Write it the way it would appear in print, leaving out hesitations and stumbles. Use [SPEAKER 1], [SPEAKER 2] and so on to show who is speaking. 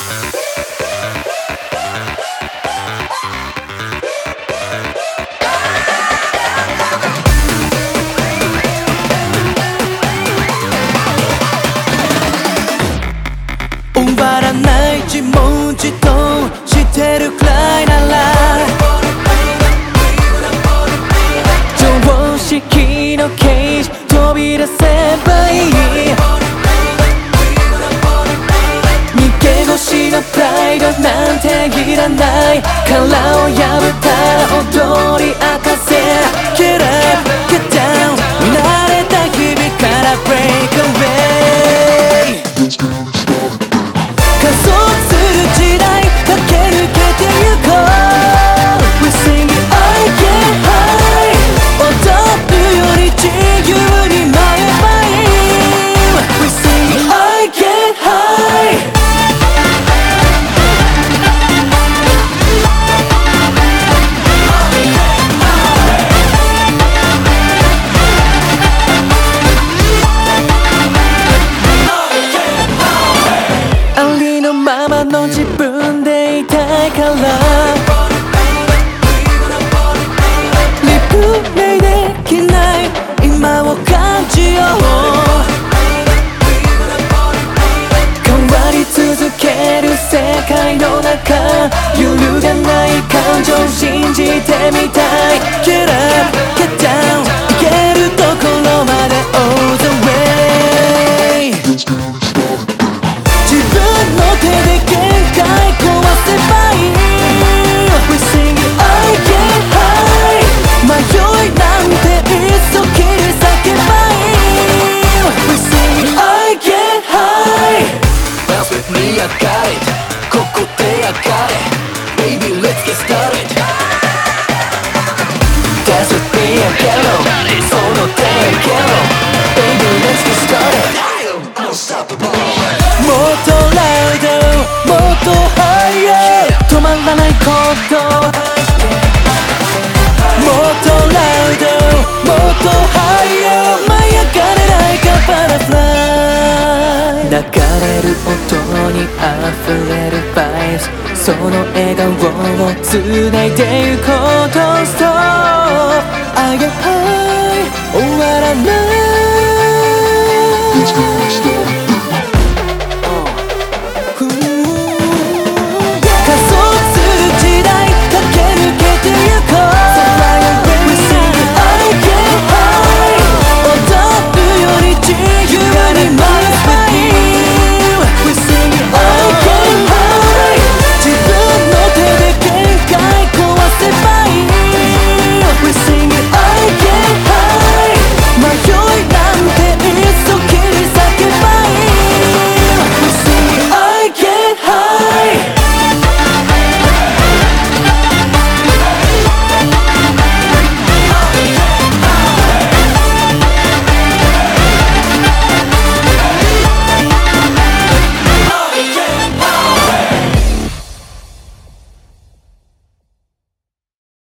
[SPEAKER 1] 終わらない自問自答してるくらいなら常識のケージ飛び出せばいい。逃げ腰のプライドなんていらない。殻を破ったら踊り明かせ Get up, get down 見慣れた日々から Break away 加速する時代駆け抜けてゆこう We sing it I get high 踊るより自由に舞えばいい We sing it I get high ありのままの自分でいたいからリプレイできない今を感じよう。変わり続ける世界の中揺るがない感情信じてみたい。 Get up, get down 行けるところまで All the way 自分の手で限界壊せばいい We sing it I get high 迷いなんていっそ切り裂けばいい We sing it I get high
[SPEAKER 2] Bounce with me, I got it ここで I got it Baby, let's get started Dance with me, I get it その手を蹴ろ Baby, let's get started Unstoppable
[SPEAKER 1] もっとラウドもっとhigher 止まらないこともっとラウドもっとhigher 舞い上がれないかバタフライ流れる音に溢れる Vibes その笑顔を繋いでゆこうと Stop I get high